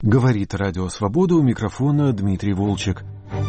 Говорит Радио Свобода, у микрофона Дмитрий Волчек.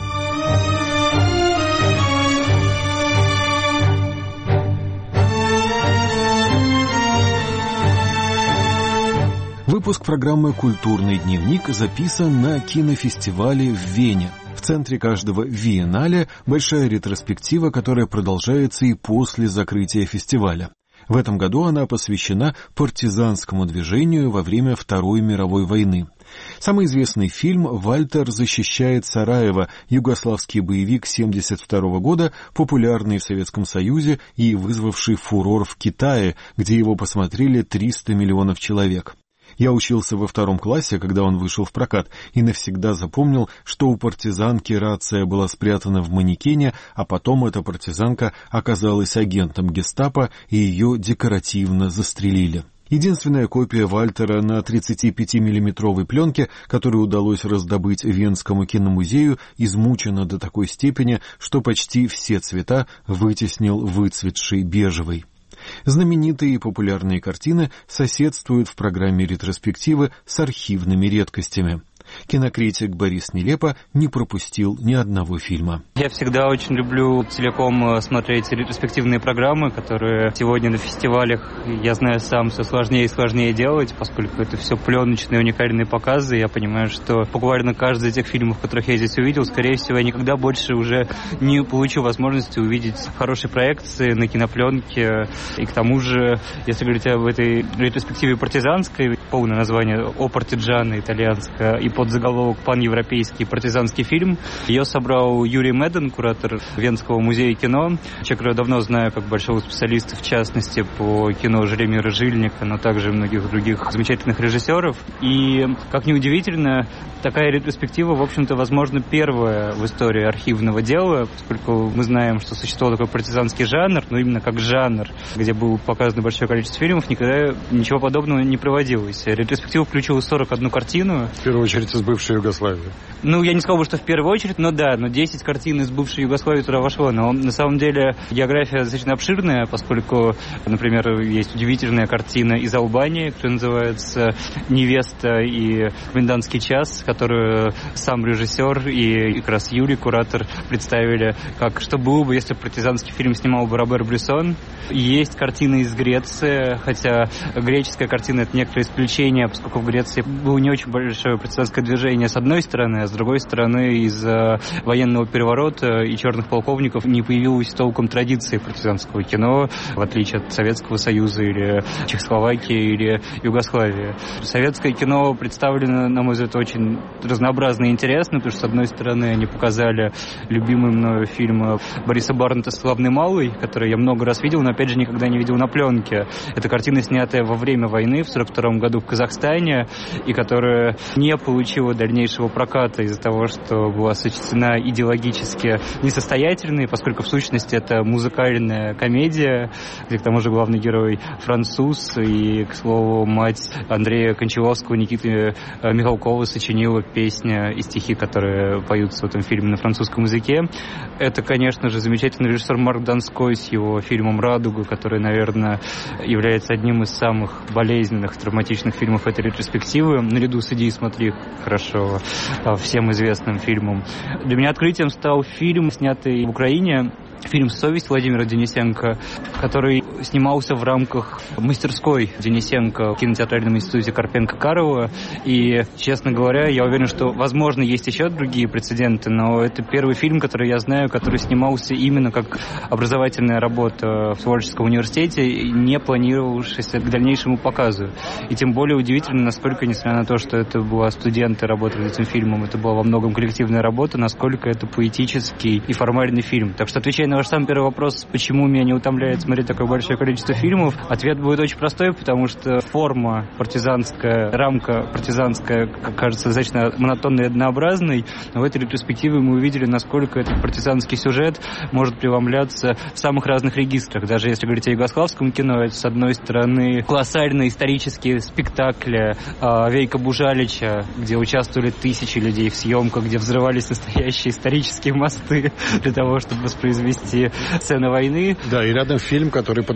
Выпуск программы «Культурный дневник» записан на кинофестивале в Вене. В центре каждого Виеннале большая ретроспектива, которая продолжается и после закрытия фестиваля. В этом году она посвящена партизанскому движению во время Второй мировой войны. Самый известный фильм «Вальтер защищает Сараево», югославский боевик 1972 года, популярный в Советском Союзе и вызвавший фурор в Китае, где его посмотрели 300 миллионов человек. Я учился во 2 классе, когда он вышел в прокат, и навсегда запомнил, что у партизанки рация была спрятана в манекене, а потом эта партизанка оказалась агентом гестапо, и ее декоративно застрелили. Единственная копия Вальтера на 35-миллиметровой пленке, которую удалось раздобыть Венскому киномузею, измучена до такой степени, что почти все цвета вытеснил выцветший бежевый. Знаменитые и популярные картины соседствуют в программе ретроспективы с архивными редкостями. Кинокритик Борис Нелепо не пропустил ни одного фильма. Я всегда очень люблю целиком смотреть ретроспективные программы, которые сегодня на фестивалях, я знаю сам, все сложнее и сложнее делать, поскольку это все пленочные уникальные показы. Я понимаю, что буквально каждый из этих фильмов, которых я здесь увидел, скорее всего, я никогда больше уже не получу возможности увидеть хорошие проекции на кинопленке. И к тому же, если говорить об этой ретроспективе партизанской, полное название «О партиджано» итальянское, и подзаголовок «Паневропейский партизанский фильм». Ее собрал Юрий Меден, куратор Венского музея кино. Человек, которого я давно знаю как большого специалиста, в частности, по кино Желемира Жильника, но также многих других замечательных режиссеров. И, как ни удивительно, такая ретроспектива, в общем-то, возможно, первая в истории архивного дела, поскольку мы знаем, что существовал такой партизанский жанр, но именно как жанр, где было показано большое количество фильмов, никогда ничего подобного не проводилось. Ретроспектива включила 41 картину. В первую очередь из бывшей Югославии. Ну, я не сказал бы, что в первую очередь, но 10 картин из бывшей Югославии туда вошло. Но на самом деле география достаточно обширная, поскольку, например, есть удивительная картина из Албании, которая называется «Невеста и комендантский час», которую сам режиссер и как раз Юрий, куратор, представили как что было бы, если партизанский фильм снимал бы Робер Брессон. Есть картина из Греции, хотя греческая картина — это некоторое исключение, поскольку в Греции было не очень большое партизанское движение с одной стороны, а с другой стороны из-за военного переворота и черных полковников не появилась толком традиции партизанского кино, в отличие от Советского Союза или Чехословакии или Югославии. Советское кино представлено, на мой взгляд, очень разнообразно и интересно, потому что, с одной стороны, они показали любимый мною фильм Бориса Барнета «Славный малый», который я много раз видел, но, опять же, никогда не видел на пленке. Это картина, снятая во время войны в 1942 году в Казахстане, и которая не получила дальнейшего проката из-за того, что была сочтена идеологически несостоятельной, поскольку в сущности это музыкальная комедия, где к тому же главный герой француз, и, к слову, мать Андрея Кончаловского, Никиты Михалкова сочинила песни и стихи, которые поются в этом фильме на французском языке. Это, конечно же, замечательный режиссер Марк Донской с его фильмом «Радуга», который, наверное, является одним из самых болезненных, травматичных фильмов этой ретроспективы, наряду с «Иди и смотри хорошо», всем известным фильмом. Для меня открытием стал фильм, снятый в Украине, фильм «Совесть» Владимира Денисенко, который снимался в рамках мастерской Денисенко в кинотеатральном институте Карпенко-Карова. И, честно говоря, я уверен, что, возможно, есть еще другие прецеденты, но это первый фильм, который я знаю, который снимался именно как образовательная работа в творческом университете, не планировавшаяся к дальнейшему показу. И тем более удивительно, насколько, несмотря на то, что это была студенты, работали над этим фильмом, это была во многом коллективная работа, насколько это поэтический и формальный фильм. Так что, отвечая на ваш самый первый вопрос, почему меня не утомляет смотреть такое большое количество фильмов, ответ будет очень простой, потому что форма партизанская, рамка партизанская, кажется, достаточно монотонной и однообразной, но в этой ретроспективе мы увидели, насколько этот партизанский сюжет может преломляться в самых разных регистрах. Даже если говорить о югославском кино, это, с одной стороны, колоссальные исторические спектакли Вейка Бужалича, где участвовали тысячи людей в съемках, где взрывались настоящие исторические мосты для того, чтобы воспроизвести сцены войны. Да, и рядом фильм, который под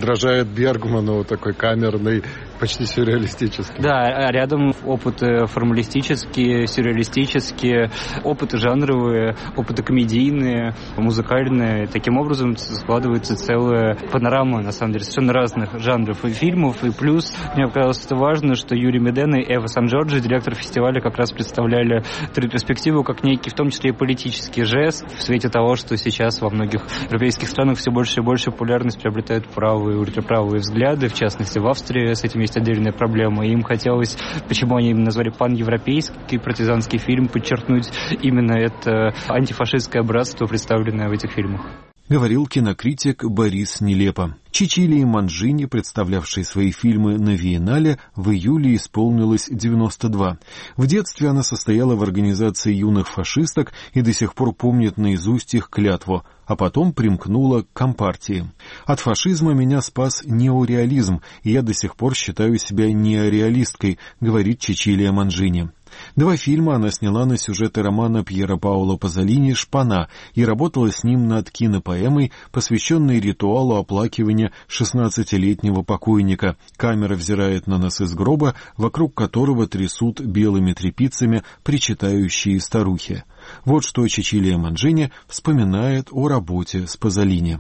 подражает Бергману, такой камерный, почти сюрреалистический. Да, рядом опыты формалистические, сюрреалистические, опыты жанровые, опыты комедийные, музыкальные. Таким образом складывается целая панорама, на самом деле, совершенно разных жанров и фильмов. И плюс, мне показалось это важно, что Юрий Меден и Эва Сан-Джорджи, директор фестиваля, как раз представляли эту ретроспективу как некий, в том числе и политический жест, в свете того, что сейчас во многих европейских странах все больше и больше популярность приобретают правые и ультраправые взгляды, в частности в Австрии с этим есть отдельная проблема. И им хотелось, почему они именно назвали пан-европейский партизанский фильм, подчеркнуть именно это антифашистское братство, представленное в этих фильмах. Говорил кинокритик Борис Нелепо. Чичилии Манджини, представлявшей свои фильмы на Виеннале, в июле исполнилось 92. В детстве она состояла в организации юных фашисток и до сих пор помнит наизусть их клятву, а потом примкнула к Компартии. От фашизма меня спас неореализм, и я до сих пор считаю себя неореалисткой, говорит Чичилия Манджини. 2 фильма она сняла на сюжеты романа Пьера Паоло Пазолини «Шпана» и работала с ним над кинопоэмой, посвященной ритуалу оплакивания 16-летнего покойника. Камера взирает на нас из гроба, вокруг которого трясут белыми тряпицами причитающие старухи. Вот что Чичилия Манджини вспоминает о работе с Пазолини.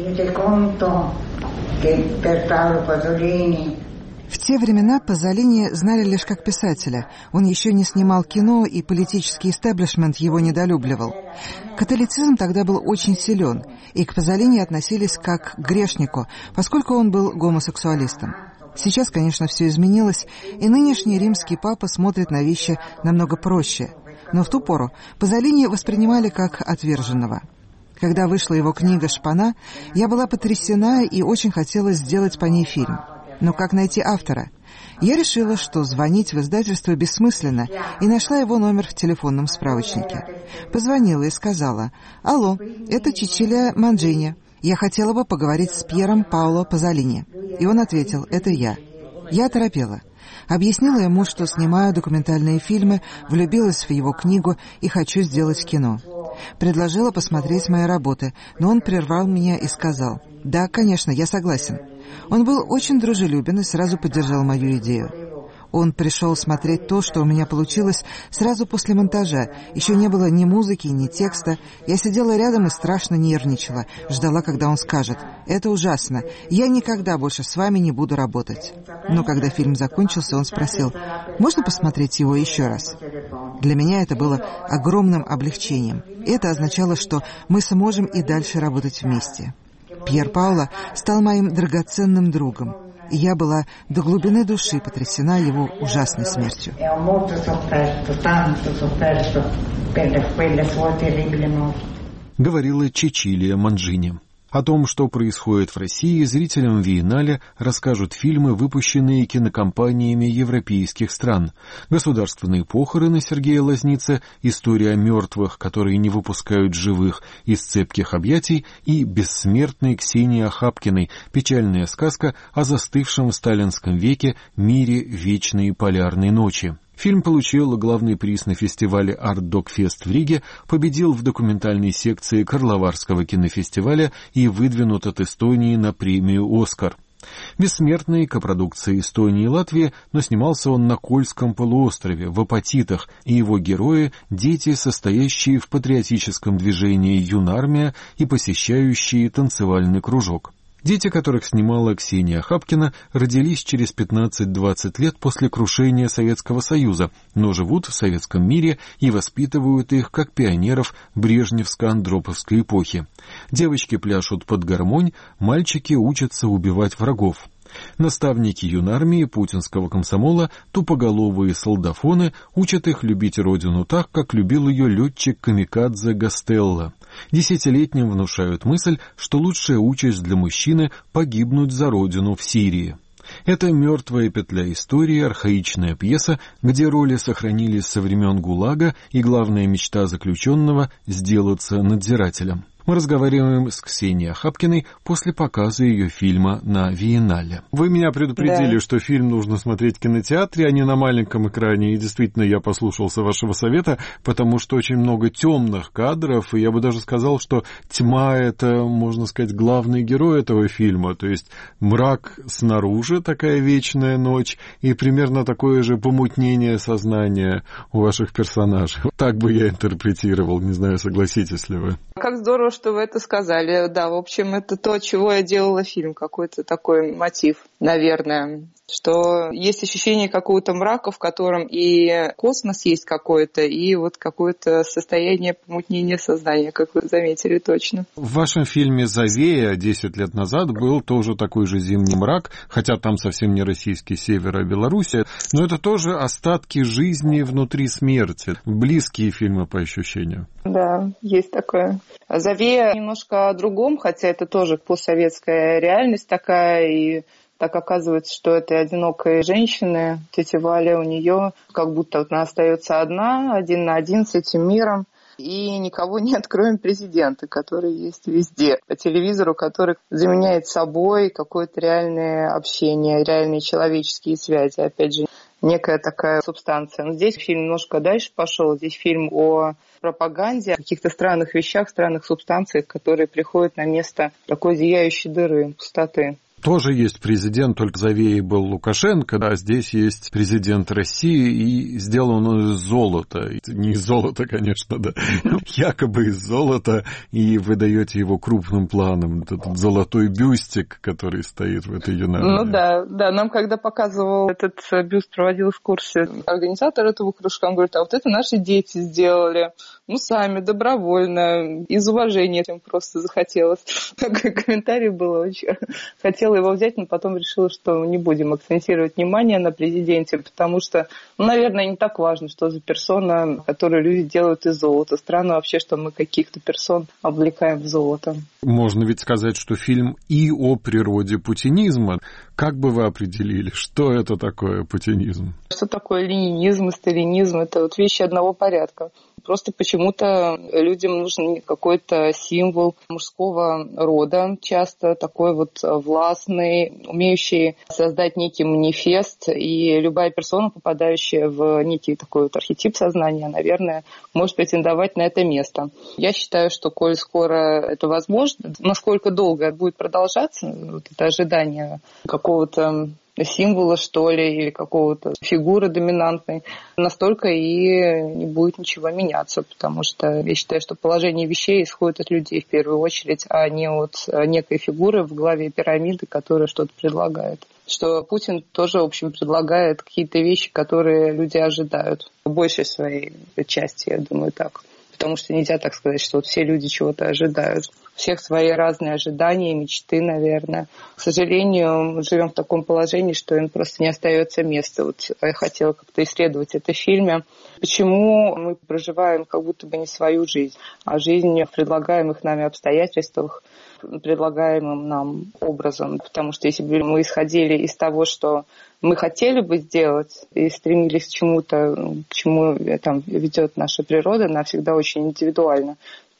В те времена Пазолини знали лишь как писателя. Он еще не снимал кино, и политический истеблишмент его недолюбливал. Католицизм тогда был очень силен, и к Пазолини относились как к грешнику, поскольку он был гомосексуалистом. Сейчас, конечно, все изменилось, и нынешний римский папа смотрит на вещи намного проще. Но в ту пору Пазолини воспринимали как отверженного. Когда вышла его книга «Шпана», я была потрясена и очень хотела сделать по ней фильм. Но как найти автора? Я решила, что звонить в издательство бессмысленно, и нашла его номер в телефонном справочнике. Позвонила и сказала: «Алло, это Чичилия Манджини. Я хотела бы поговорить с Пьером Паоло Пазолини». И он ответил: «Это я». Я оторопела. Объяснила ему, что снимаю документальные фильмы, влюбилась в его книгу и хочу сделать кино. Предложила посмотреть мои работы, но он прервал меня и сказал: «Да, конечно, я согласен». Он был очень дружелюбен и сразу поддержал мою идею. Он пришел смотреть то, что у меня получилось, сразу после монтажа. Еще не было ни музыки, ни текста. Я сидела рядом и страшно нервничала. Ждала, когда он скажет: «Это ужасно. Я никогда больше с вами не буду работать». Но когда фильм закончился, он спросил: «Можно посмотреть его еще раз?» Для меня это было огромным облегчением. Это означало, что мы сможем и дальше работать вместе. Пьер Паоло стал моим драгоценным другом, и я была до глубины души потрясена его ужасной смертью. Говорила Чичилия Манджини. О том, что происходит в России, зрителям Виеннале расскажут фильмы, выпущенные кинокомпаниями европейских стран. «Государственные похороны» Сергея Лазницы, «История мертвых, которые не выпускают живых из цепких объятий» и «Бессмертной» Ксении Охапкиной, печальная сказка о застывшем в сталинском веке мире вечной полярной ночи. Фильм получил главный приз на фестивале «Арт-Док-Фест» в Риге, победил в документальной секции Карловарского кинофестиваля и выдвинут от Эстонии на премию «Оскар». «Бессмертный» — копродукция Эстонии и Латвии, но снимался он на Кольском полуострове, в Апатитах, и его герои — дети, состоящие в патриотическом движении «Юнармия» и посещающие танцевальный кружок. Дети, которых снимала Ксения Охапкина, родились через 15-20 лет после крушения Советского Союза, но живут в советском мире и воспитывают их как пионеров брежневско-андроповской эпохи. Девочки пляшут под гармонь, мальчики учатся убивать врагов. Наставники юнармии путинского комсомола, тупоголовые солдафоны, учат их любить родину так, как любил ее летчик-камикадзе Гастелло. 10-летним внушают мысль, что лучшая участь для мужчины — погибнуть за родину в Сирии. Это «Мертвая петля истории», архаичная пьеса, где роли сохранились со времен ГУЛАГа и главная мечта заключенного — сделаться надзирателем. Мы разговариваем с Ксенией Охапкиной после показа ее фильма на Виеннале. Вы меня предупредили, что фильм нужно смотреть в кинотеатре, а не на маленьком экране. И действительно, я послушался вашего совета, потому что очень много темных кадров. И я бы даже сказал, что тьма — это, можно сказать, главный герой этого фильма. То есть мрак снаружи, такая вечная ночь, и примерно такое же помутнение сознания у ваших персонажей. Так бы я интерпретировал. Не знаю, согласитесь ли вы. Как здорово, что вы это сказали. Да, в общем, это то, от чего я делала фильм, какой-то такой мотив, наверное. Что есть ощущение какого-то мрака, в котором и космос есть какой-то, и вот какое-то состояние помутнения сознания, как вы заметили точно. В вашем фильме «Завея» 10 лет назад был тоже такой же зимний мрак, хотя там совсем не российский север, а Белоруссия, но это тоже остатки жизни внутри смерти. Близкие фильмы по ощущению. Да, есть такое. «Завея» немножко о другом, хотя это тоже постсоветская реальность такая, и так оказывается, что этой одинокой женщины, тетя Валя, у нее как будто она остается одна, один на один с этим миром. И никого нет, кроме президента, который есть везде. По телевизору, который заменяет собой какое-то реальное общение, реальные человеческие связи. Опять же, некая такая субстанция. Но здесь фильм немножко дальше пошел. Здесь фильм о пропаганде, о каких-то странных вещах, странных субстанциях, которые приходят на место такой зияющей дыры, пустоты. Тоже есть президент, только Завеей был Лукашенко, а здесь есть президент России, и сделан он из золота. Не из золота, конечно, да, якобы из золота, и вы даете его крупным планом, этот золотой бюстик, который стоит в этой юнарне. Ну да, нам когда показывал этот бюст, проводил экскурсию, организатор этого кружка, он говорит, а вот это наши дети сделали, сами, добровольно, из уважения им просто захотелось. Такой комментарий был очень... Хотела его взять, но потом решила, что не будем акцентировать внимание на президенте, потому что, наверное, не так важно, что за персона, которую люди делают из золота. Странно вообще, что мы каких-то персон облекаем в золото. Можно ведь сказать, что фильм и о природе путинизма. Как бы вы определили, что это такое путинизм? Что такое ленинизм и сталинизм? Это вот вещи одного порядка. Просто почему-то людям нужен какой-то символ мужского рода, часто такой вот властный, умеющий создать некий манифест. И любая персона, попадающая в некий такой вот архетип сознания, наверное, может претендовать на это место. Я считаю, что, коль скоро это возможно, насколько долго будет продолжаться вот это ожидание какого-то символа, что ли, или какого-то фигуры доминантной, настолько и не будет ничего меняться, потому что я считаю, что положение вещей исходит от людей в первую очередь, а не от некой фигуры в главе пирамиды, которая что-то предлагает. Что Путин тоже, в общем, предлагает какие-то вещи, которые люди ожидают. В большей своей части, я думаю, так. Потому что нельзя так сказать, что вот все люди чего-то ожидают. У всех свои разные ожидания, мечты, наверное. К сожалению, мы живем в таком положении, что им просто не остается места. Вот я хотела как-то исследовать это в фильме. Почему мы проживаем как будто бы не свою жизнь, а жизнь в предлагаемых нами обстоятельствах, предлагаемым нам образом. Потому что если бы мы исходили из того, что мы хотели бы сделать и стремились к чему-то, к чему там ведет наша природа, она всегда очень индивидуальна,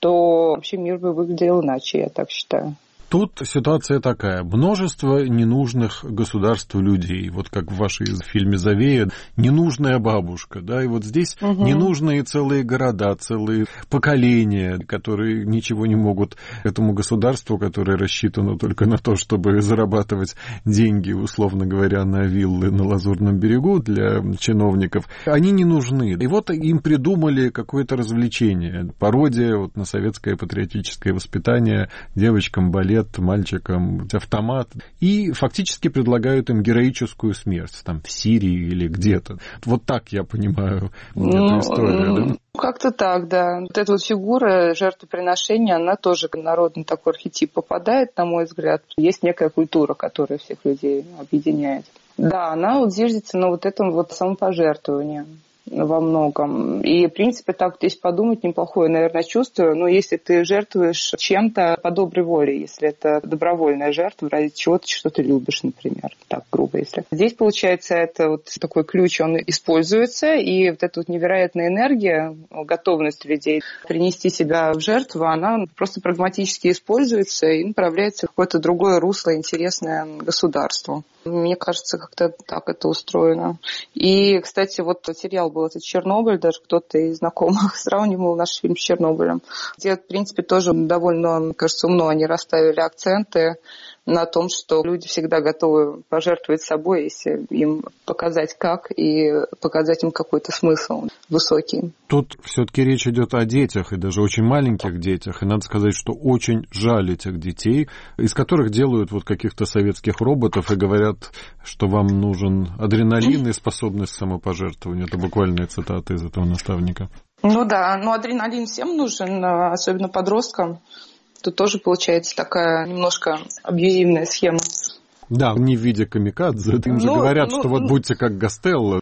то вообще мир бы выглядел иначе, я так считаю. Тут ситуация такая. Множество ненужных государству людей. Вот как в вашей фильме «Завея» ненужная бабушка. Да? И вот здесь ненужные целые города, целые поколения, которые ничего не могут этому государству, которое рассчитано только на то, чтобы зарабатывать деньги, условно говоря, на виллы на Лазурном берегу для чиновников. Они не нужны. И вот им придумали какое-то развлечение. Пародия вот на советское патриотическое воспитание, девочкам балет, мальчикам автомат, и фактически предлагают им героическую смерть там, в Сирии или где-то. Вот так я понимаю эту историю. Да? Как-то так, да. Вот эта вот фигура жертвоприношения, она тоже в народный такой архетип попадает, на мой взгляд. Есть некая культура, которая всех людей объединяет. Да, она вот зиждется на вот этом вот самопожертвовании. во многом. И, в принципе, так вот, если подумать, неплохое, наверное, чувство. Но если ты жертвуешь чем-то по доброй воле, если это добровольная жертва, ради чего-то, что ты любишь, например, так грубо если. Здесь, получается, это вот такой ключ, он используется, и вот эта вот невероятная энергия, готовность людей принести себя в жертву, она просто прагматически используется и направляется в какое-то другое русло, интересное государству. Мне кажется, как-то так это устроено. И, кстати, вот сериал был этот «Чернобыль», даже кто-то из знакомых сравнивал наш фильм с «Чернобылем», где, в принципе, тоже довольно, мне кажется, умно они расставили акценты на том, что люди всегда готовы пожертвовать собой, если им показать как, и показать им какой-то смысл высокий. Тут все-таки речь идет о детях, и даже очень маленьких детях. И надо сказать, что очень жаль этих детей, из которых делают вот каких-то советских роботов и говорят, что вам нужен адреналин и способность к самопожертвованию. Это буквальная цитата из этого наставника. Ну да, но адреналин всем нужен, особенно подросткам. Тут тоже получается такая немножко абьюзивная схема. Да, не в виде камикадзе. Им же говорят, что вот будьте как Гастелло.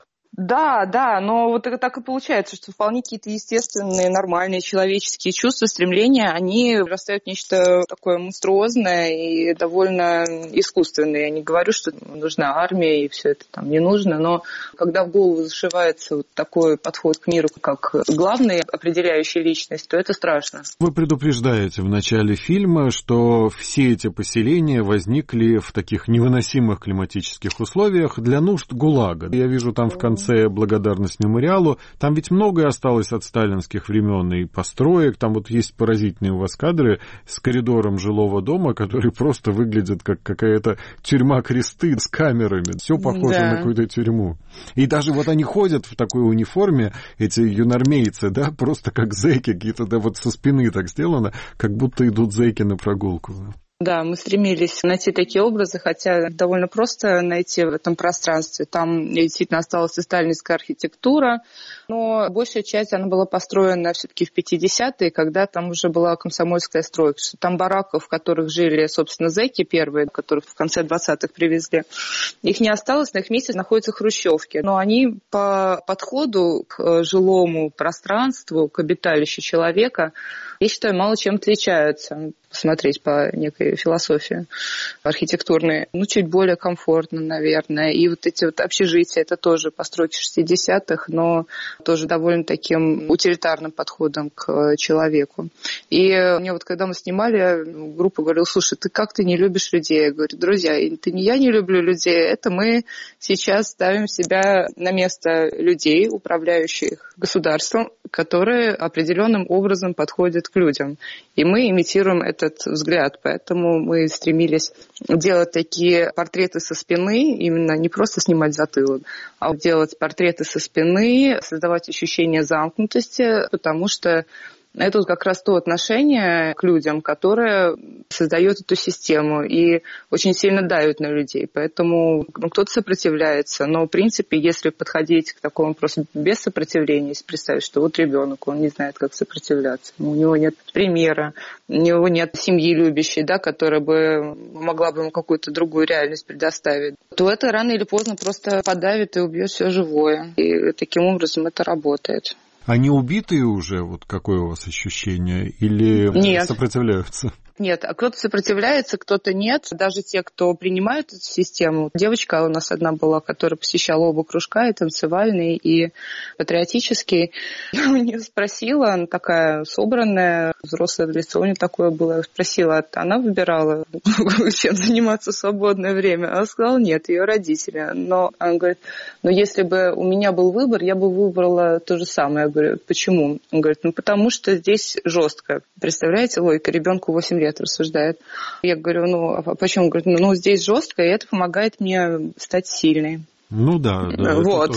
Да, но вот это так и получается, что вполне какие-то естественные, нормальные человеческие чувства, стремления, они растают в нечто такое монструозное и довольно искусственное. Я не говорю, что нужна армия и все это там не нужно, но когда в голову зашивается вот такой подход к миру, как главная определяющая личность, то это страшно. Вы предупреждаете в начале фильма, что все эти поселения возникли в таких невыносимых климатических условиях для нужд ГУЛАГа. Я вижу там в конце благодарность мемориалу. Там ведь многое осталось от сталинских времен и построек. Там вот есть поразительные у вас кадры с коридором жилого дома, который просто выглядит как какая-то тюрьма-кресты с камерами. Все похоже на какую-то тюрьму. И даже вот они ходят в такой униформе, эти юнармейцы, да, просто как зэки какие-то, да, вот со спины так сделано, как будто идут зэки на прогулку. Да, мы стремились найти такие образы, хотя довольно просто найти в этом пространстве. Там действительно осталась и сталинская архитектура, но большая часть она была построена все-таки в 50-е, когда там уже была комсомольская стройка. Там бараков, в которых жили, собственно, зэки первые, которых в конце 20-х привезли. Их не осталось, на их месте находятся хрущевки. Но они по подходу к жилому пространству, к обиталищу человека, я считаю, мало чем отличаются. Посмотреть по некой философии архитектурной. Чуть более комфортно, наверное. И вот эти вот общежития, это тоже постройки 60-х, но тоже довольно таким утилитарным подходом к человеку. И мне вот, когда мы снимали, группа говорила: слушай, ты не любишь людей? Я говорю: друзья, это не я не люблю людей, это мы сейчас ставим себя на место людей, управляющих государством, которые определенным образом подходят к людям. И мы имитируем этот взгляд. Поэтому мы стремились делать такие портреты со спины, именно не просто снимать затылок, а делать портреты со спины, создавать ощущение замкнутости, потому что это вот как раз то отношение к людям, которое создает эту систему и очень сильно давит на людей. Поэтому кто-то сопротивляется. Но, в принципе, если подходить к такому просто без сопротивления, если представить, что вот ребенок, он не знает, как сопротивляться, у него нет примера, у него нет семьи любящей, да, которая бы могла бы ему какую-то другую реальность предоставить, то это рано или поздно просто подавит и убьет все живое. И таким образом это работает. Они убитые уже? Вот какое у вас ощущение? Или Нет. Сопротивляются? Нет, а кто-то сопротивляется, кто-то нет. Даже те, кто принимают эту систему. Девочка у нас одна была, которая посещала оба кружка, и танцевальный, и патриотический. Я у нее спросила, она такая собранная, взрослое лицо у нее такое было. Спросила, она выбирала, чем заниматься в свободное время? Она сказала, нет, ее родители. Но она говорит, если бы у меня был выбор, я бы выбрала то же самое. Я говорю, почему? Он говорит, потому что здесь жестко. Представляете, логика, ребенку 8 лет рассуждает. Я говорю, а почему? Он говорит, здесь жестко, и это помогает мне стать сильной. Да. Вот,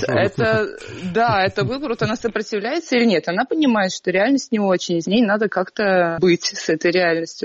это выбор, вот она сопротивляется или нет. Она понимает, что реальность не очень, с ней надо как-то быть с этой реальностью.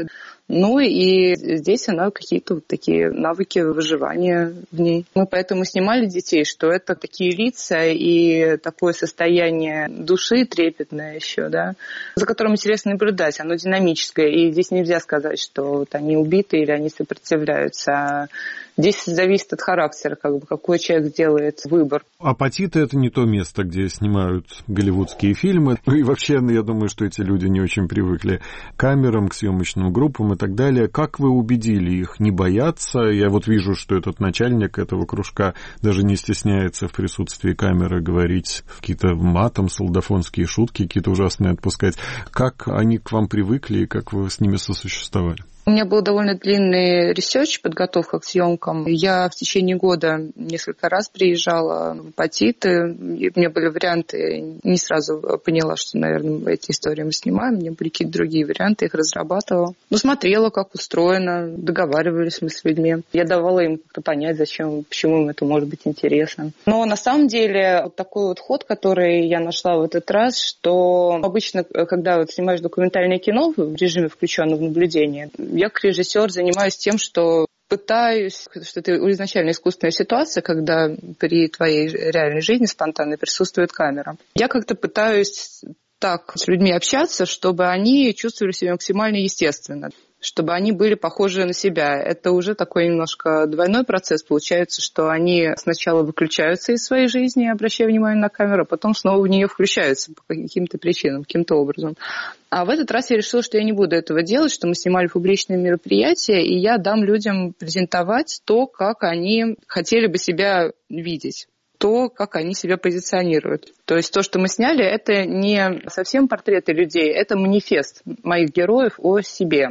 Ну и здесь она какие-то вот такие навыки выживания в ней. Мы поэтому снимали детей, что это такие лица и такое состояние души трепетное еще, да, за которым интересно наблюдать. Оно динамическое, и здесь нельзя сказать, что вот они убиты или они сопротивляются. Здесь зависит от характера, какой человек сделает выбор. Апатиты — это не то место, где снимают голливудские фильмы. Ну и вообще, я думаю, что эти люди не очень привыкли к камерам, к съемочным группам и так далее. Как вы убедили их не бояться? Я вот вижу, что этот начальник этого кружка даже не стесняется в присутствии камеры говорить какие-то матом, солдафонские шутки какие-то ужасные отпускать. Как они к вам привыкли и как вы с ними сосуществовали? У меня был довольно длинный ресерч, подготовка к съемкам. Я в течение года несколько раз приезжала в апатиты. И у меня были варианты. Не сразу поняла, что, наверное, эти истории мы снимаем. У меня были какие-то другие варианты, их разрабатывала. Но смотрела, как устроено, договаривались мы с людьми. Я давала им как-то понять, зачем, почему им это может быть интересно. Но на самом деле вот такой вот ход, который я нашла в этот раз, что обычно, когда вот снимаешь документальное кино в режиме включенного наблюдения, я как режиссер занимаюсь тем, что пытаюсь, что это изначально искусственная ситуация, когда при твоей реальной жизни спонтанно присутствует камера. Я как-то пытаюсь так с людьми общаться, чтобы они чувствовали себя максимально естественно, чтобы они были похожи на себя. Это уже такой немножко двойной процесс. Получается, что они сначала выключаются из своей жизни, обращая внимание на камеру, а потом снова в нее включаются по каким-то причинам, каким-то образом. А в этот раз я решила, что я не буду этого делать, что мы снимали публичные мероприятия, и я дам людям презентовать то, как они хотели бы себя видеть, то, как они себя позиционируют. То есть то, что мы сняли, это не совсем портреты людей, это манифест моих героев о себе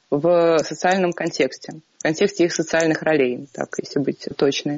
в социальном контексте, в контексте их социальных ролей, так, если быть точной.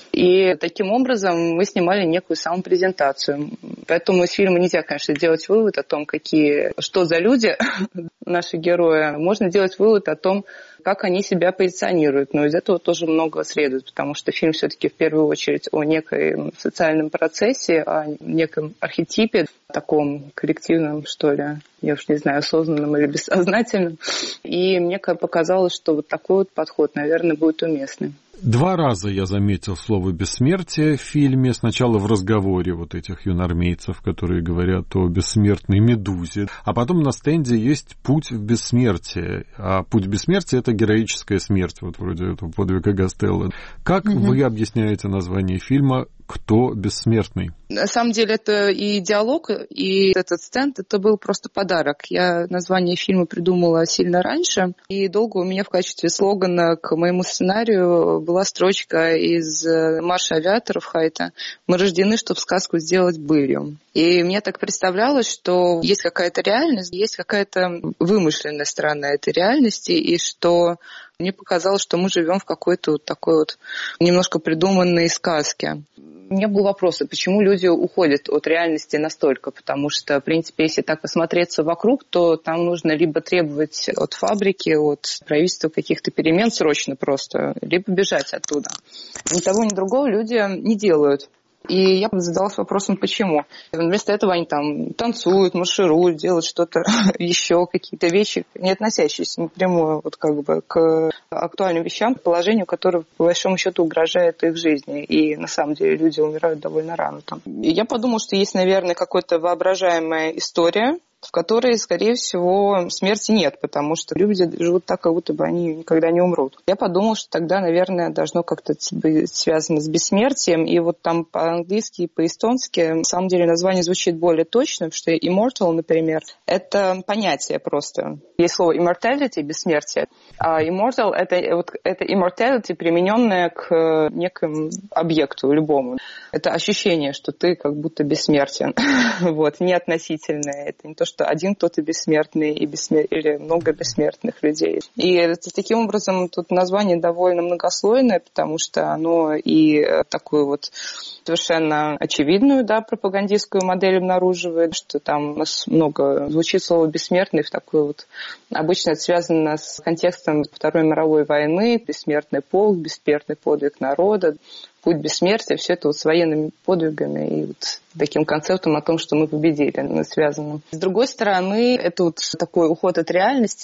И таким образом мы снимали некую самопрезентацию. Поэтому из фильма нельзя, конечно, делать вывод о том, что за люди наши герои. Можно делать вывод о том, как они себя позиционируют. Но из этого тоже много следует, потому что фильм все-таки в первую очередь о неком социальном процессе, о неком архетипе, таком коллективном, что ли, я уж не знаю, осознанном или бессознательном. И мне показалось, что вот такой вот подход, наверное, будет уместным. 2 раза я заметил слово «бессмертие» в фильме. Сначала в разговоре вот этих юнармейцев, которые говорят о бессмертной медузе. А потом на стенде есть «Путь в бессмертие». А «Путь в бессмертие» — это героическая смерть, вот вроде этого подвига Гастелло. Как вы объясняете название фильма «Кто бессмертный»? На самом деле это и диалог, и этот стенд, это был просто подарок. Я название фильма придумала сильно раньше, и долго у меня в качестве слогана к моему сценарию была строчка из «Марша авиаторов» Хайта «Мы рождены, чтобы сказку сделать былью». И мне так представлялось, что есть какая-то реальность, есть какая-то вымышленная сторона этой реальности, и что мне показалось, что мы живем в какой-то вот такой вот немножко придуманной сказке. У меня был вопрос, почему люди уходят от реальности настолько, потому что, в принципе, если так посмотреться вокруг, то там нужно либо требовать от фабрики, от правительства каких-то перемен срочно просто, либо бежать оттуда. Ни того, ни другого люди не делают. И я задалась вопросом, почему. Вместо этого они там танцуют, маршируют, делают что-то еще, какие-то вещи, не относящиеся напрямую вот как бы к актуальным вещам, к положению, которое по большому счету угрожает их жизни. И на самом деле люди умирают довольно рано там. И я подумала, что есть, наверное, какая-то воображаемая история, в которой, скорее всего, смерти нет, потому что люди живут так, как будто бы они никогда не умрут. Я подумала, что тогда, наверное, должно как-то быть связано с бессмертием, и вот там по-английски и по-эстонски, на самом деле, название звучит более точно, потому что immortal, например, это понятие просто. Есть слово immortality, бессмертие, а immortal — это immortality, примененное к некому объекту, любому. Это ощущение, что ты как будто бессмертен. Вот, не относительное. Это не то, что один кто-то бессмертный или много бессмертных людей. И таким образом тут название довольно многослойное, потому что оно и такую вот совершенно очевидную, да, пропагандистскую модель обнаруживает, что там у нас много звучит слово «бессмертный» в такой вот... Обычно это связано с контекстом Второй мировой войны, бессмертный полк, бессмертный подвиг народа, путь бессмертия, все это вот с военными подвигами и вот таким концептом о том, что мы победили, связано. С другой стороны, это вот такой уход от реальности.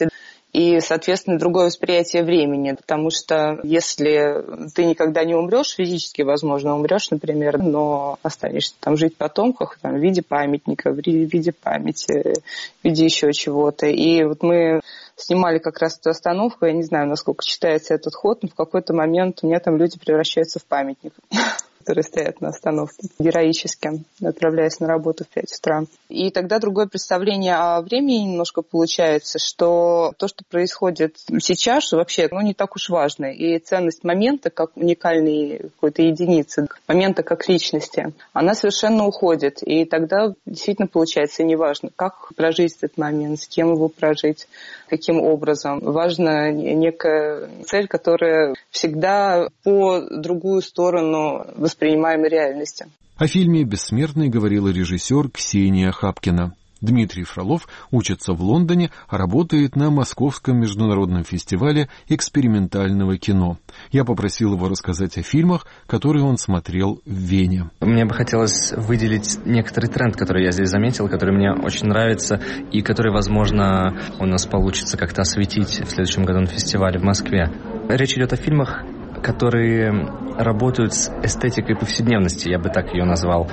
и, соответственно, другое восприятие времени, потому что если ты никогда не умрешь, физически, возможно, умрешь, например, но останешься там жить в потомках, там, в виде памятника, в виде памяти, в виде еще чего-то. И вот мы снимали как раз эту остановку, я не знаю, насколько читается этот ход, но в какой-то момент у меня там люди превращаются в памятник, которые стоят на остановке, героически отправляясь на работу в 5 утра. И тогда другое представление о времени немножко получается, что то, что происходит сейчас, вообще не так уж важно. И ценность момента, как уникальной какой-то единицы, момента как личности, она совершенно уходит. И тогда действительно получается неважно, как прожить этот момент, с кем его прожить, каким образом. Важна некая цель, которая всегда по другую сторону воспринимаемой реальности. О фильме «Бессмертный» говорила режиссер Ксения Хапкина. Дмитрий Фролов учится в Лондоне, а работает на Московском международном фестивале экспериментального кино. Я попросил его рассказать о фильмах, которые он смотрел в Вене. Мне бы хотелось выделить некоторый тренд, который я здесь заметил, который мне очень нравится и который, возможно, у нас получится как-то осветить в следующем году на фестивале в Москве. Речь идет о фильмах, которые работают с эстетикой повседневности, я бы так ее назвал.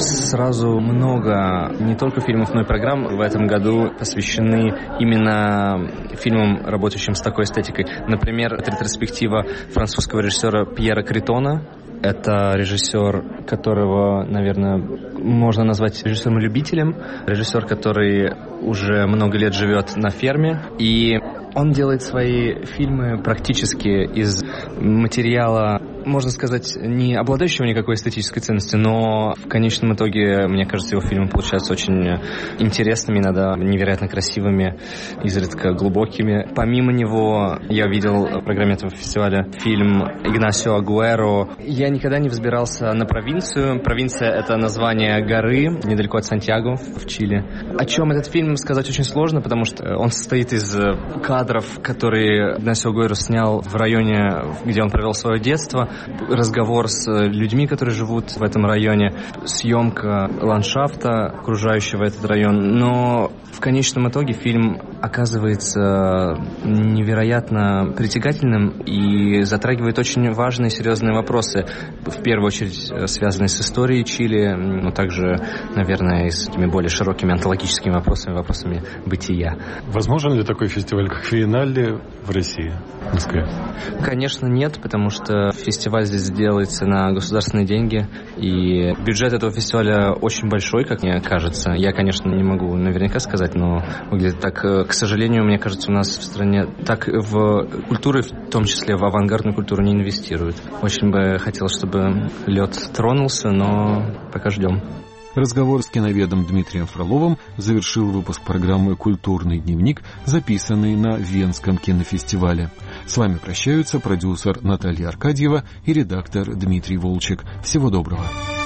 Сразу много не только фильмов, но и программ в этом году посвящены именно фильмам, работающим с такой эстетикой. Например, это ретроспектива французского режиссера Пьера Критона. Это режиссер, которого, наверное, можно назвать режиссером-любителем. Режиссер, который уже много лет живет на ферме. И он делает свои фильмы практически из материала, можно сказать, не обладающего никакой эстетической ценностью, но в конечном итоге, мне кажется, его фильмы получаются очень интересными, иногда невероятно красивыми, изредка глубокими. Помимо него, я видел в программе этого фестиваля фильм Игнасио Агуэро. Я никогда не взбирался на провинцию. Провинция — это название горы недалеко от Сантьяго в Чили. О чем этот фильм сказать очень сложно, потому что он состоит из кадров, которые Игнасио Агуэро снял в районе, где он провел свое детство, разговор с людьми, которые живут в этом районе, съемка ландшафта, окружающего этот район. Но в конечном итоге фильм оказывается невероятно притягательным и затрагивает очень важные и серьезные вопросы, в первую очередь связанные с историей Чили, но также, наверное, и с этими более широкими онтологическими вопросами, вопросами бытия. Возможен ли такой фестиваль, как Виеннале, в России, в Москве? Конечно, нет, потому что фестиваль здесь делается на государственные деньги, и бюджет этого фестиваля очень большой, как мне кажется. Я, конечно, не могу наверняка сказать, но выглядит так. К сожалению, мне кажется, у нас в стране так в культуру, в том числе в авангардную культуру, не инвестируют. Очень бы хотелось, чтобы лед тронулся, но пока ждем. Разговор с киноведом Дмитрием Фроловым завершил выпуск программы «Культурный дневник», записанный на Венском кинофестивале. С вами прощаются продюсер Наталья Аркадьева и редактор Дмитрий Волчек. Всего доброго.